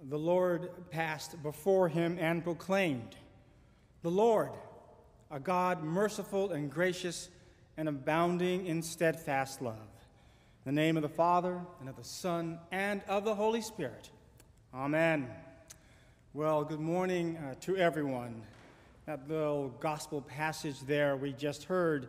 the Lord passed before him and proclaimed, "The Lord, a God merciful and gracious and abounding in steadfast love. In the name of the Father, and of the Son, and of the Holy Spirit. Amen." Well, good morning to everyone. That little gospel passage there we just heard,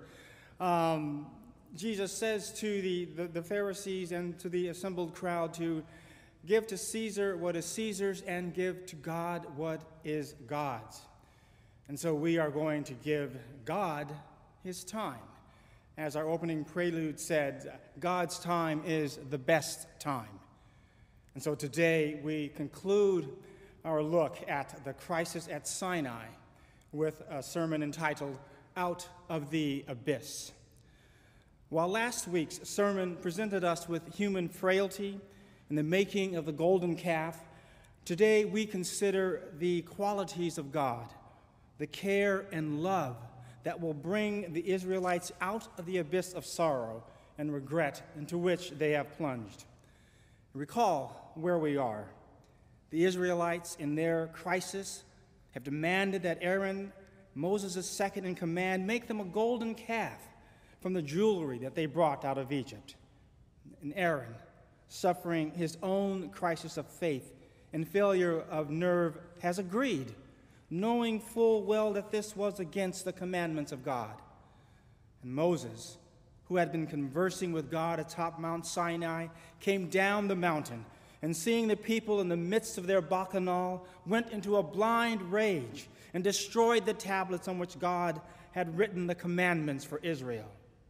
Jesus says to the Pharisees and to the assembled crowd to give to Caesar what is Caesar's and give to God what is God's. And so we are going to give God his time. As our opening prelude said, God's time is the best time. And so today we conclude our look at the crisis at Sinai with a sermon entitled, "Out of the Abyss." While last week's sermon presented us with human frailty and the making of the golden calf, today we consider the qualities of God, the care and love that will bring the Israelites out of the abyss of sorrow and regret into which they have plunged. Recall where we are. The Israelites, in their crisis, have demanded that Aaron, Moses' second in command, make them a golden calf from the jewelry that they brought out of Egypt. And Aaron, suffering his own crisis of faith and failure of nerve, has agreed, knowing full well that this was against the commandments of God. And Moses, who had been conversing with God atop Mount Sinai, came down the mountain, and seeing the people in the midst of their bacchanal, went into a blind rage and destroyed the tablets on which God had written the commandments for Israel.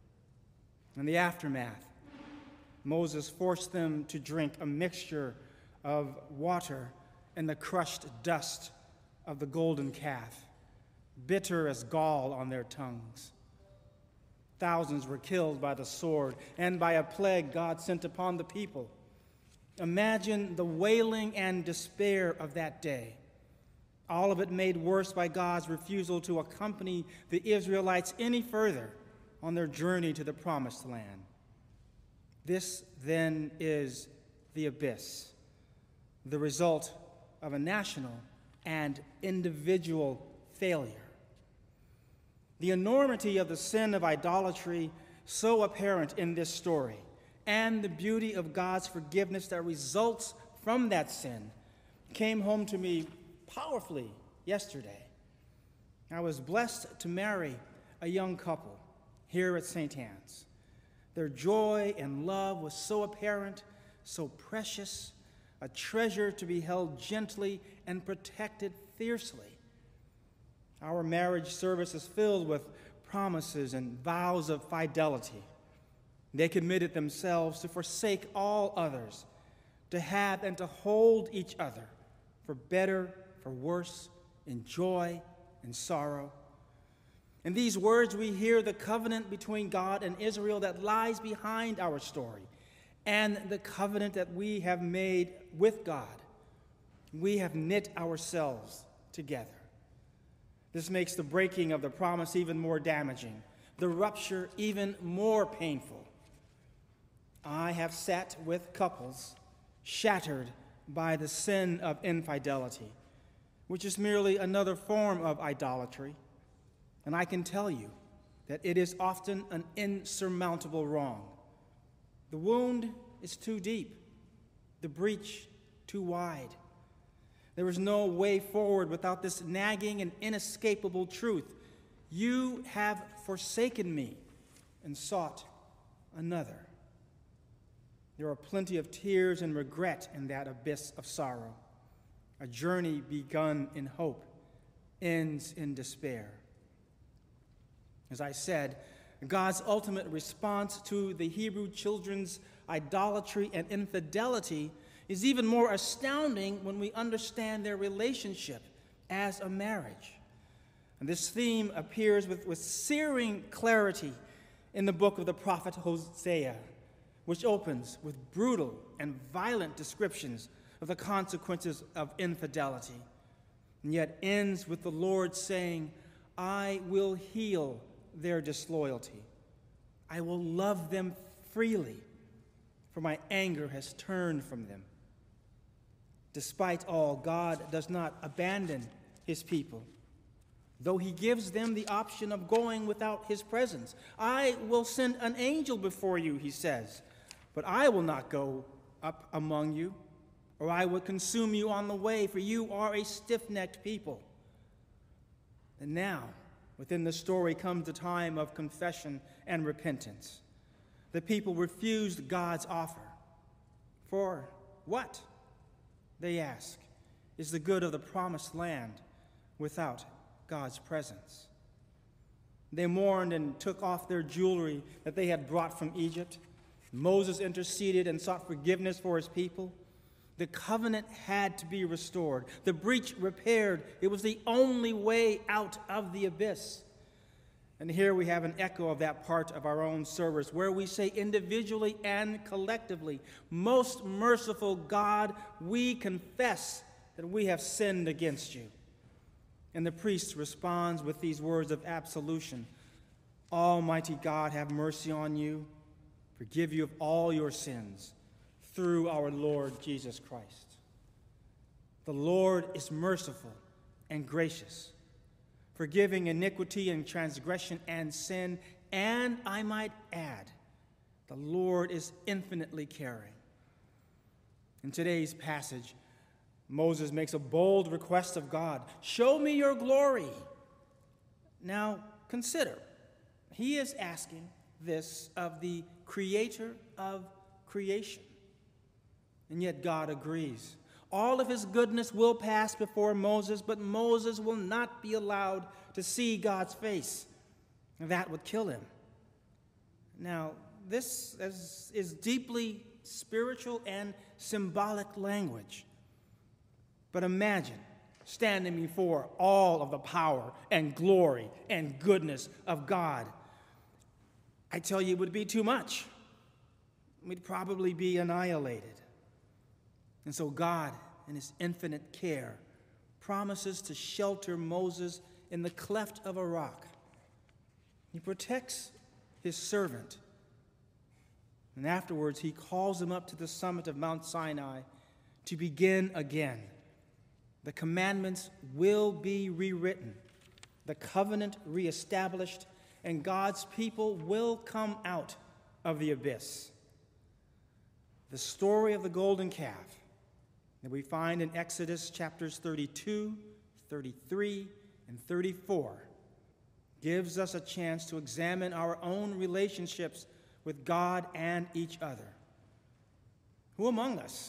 In the aftermath, Moses forced them to drink a mixture of water and the crushed dust of the golden calf, bitter as gall on their tongues. Thousands were killed by the sword and by a plague God sent upon the people. Imagine the wailing and despair of that day, all of it made worse by God's refusal to accompany the Israelites any further on their journey to the promised land. This, then, is the abyss, the result of a national and individual failure. The enormity of the sin of idolatry, so apparent in this story, and the beauty of God's forgiveness that results from that sin, came home to me powerfully yesterday. I was blessed to marry a young couple here at St. Anne's. Their joy and love was so apparent, so precious, a treasure to be held gently and protected fiercely. Our marriage service is filled with promises and vows of fidelity. They committed themselves to forsake all others, to have and to hold each other, for better, for worse, in joy and sorrow. In these words, we hear the covenant between God and Israel that lies behind our story, and the covenant that we have made with God. We have knit ourselves together. This makes the breaking of the promise even more damaging, the rupture even more painful. I have sat with couples shattered by the sin of infidelity, which is merely another form of idolatry. And I can tell you that it is often an insurmountable wrong. The wound is too deep, the breach too wide. There is no way forward without this nagging and inescapable truth. You have forsaken me and sought another. There are plenty of tears and regret in that abyss of sorrow. A journey begun in hope ends in despair. As I said, God's ultimate response to the Hebrew children's idolatry and infidelity is even more astounding when we understand their relationship as a marriage. And this theme appears with searing clarity in the book of the prophet Hosea, which opens with brutal and violent descriptions of the consequences of infidelity, and yet ends with the Lord saying, "I will heal their disloyalty. I will love them freely, for my anger has turned from them." Despite all, God does not abandon his people, though he gives them the option of going without his presence. I will send an angel before you, he says, but I will not go up among you, or I would consume you on the way, for you are a stiff-necked people. And now, within the story comes the time of confession and repentance. The people refused God's offer. For what, they ask, is the good of the promised land without God's presence? They mourned and took off their jewelry that they had brought from Egypt. Moses interceded and sought forgiveness for his people. The covenant had to be restored, the breach repaired. It was the only way out of the abyss. And here we have an echo of that part of our own service where we say individually and collectively, "Most merciful God, we confess that we have sinned against you." And the priest responds with these words of absolution: "Almighty God, have mercy on you, forgive you of all your sins, through our Lord Jesus Christ." The Lord is merciful and gracious, forgiving iniquity and transgression and sin, and I might add, the Lord is infinitely caring. In today's passage, Moses makes a bold request of God: "Show me your glory." Now, consider, he is asking this of the creator of creation. And yet God agrees. All of his goodness will pass before Moses, but Moses will not be allowed to see God's face. That would kill him. Now, this is deeply spiritual and symbolic language. But imagine standing before all of the power and glory and goodness of God. I tell you, it would be too much. We'd probably be annihilated. And so God, in his infinite care, promises to shelter Moses in the cleft of a rock. He protects his servant. And afterwards, he calls him up to the summit of Mount Sinai to begin again. The commandments will be rewritten, the covenant reestablished, and God's people will come out of the abyss. The story of the golden calf that we find in Exodus chapters 32, 33, and 34 gives us a chance to examine our own relationships with God and each other. Who among us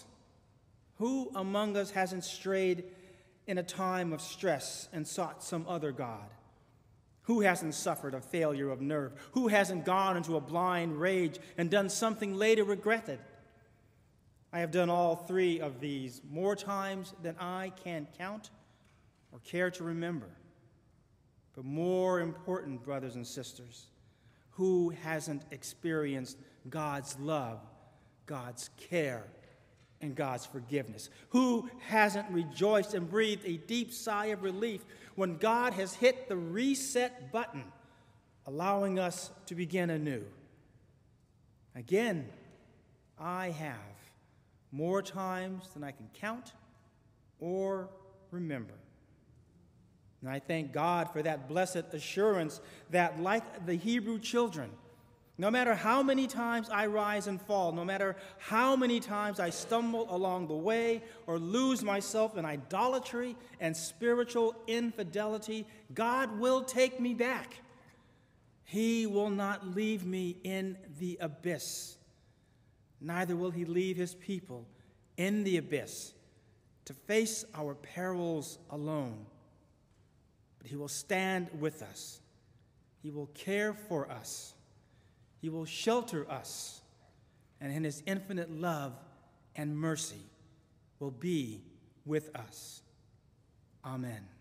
hasn't strayed in a time of stress and sought some other God? Who hasn't suffered a failure of nerve? Who hasn't gone into a blind rage and done something later regretted? I have done all three of these more times than I can count or care to remember. But more important, brothers and sisters, who hasn't experienced God's love, God's care, and God's forgiveness? Who hasn't rejoiced and breathed a deep sigh of relief when God has hit the reset button, allowing us to begin anew? Again, I have, more times than I can count or remember. And I thank God for that blessed assurance that, like the Hebrew children, no matter how many times I rise and fall, no matter how many times I stumble along the way or lose myself in idolatry and spiritual infidelity, God will take me back. He will not leave me in the abyss. Neither will he leave his people in the abyss to face our perils alone. But he will stand with us. He will care for us. He will shelter us. And in his infinite love and mercy will be with us. Amen.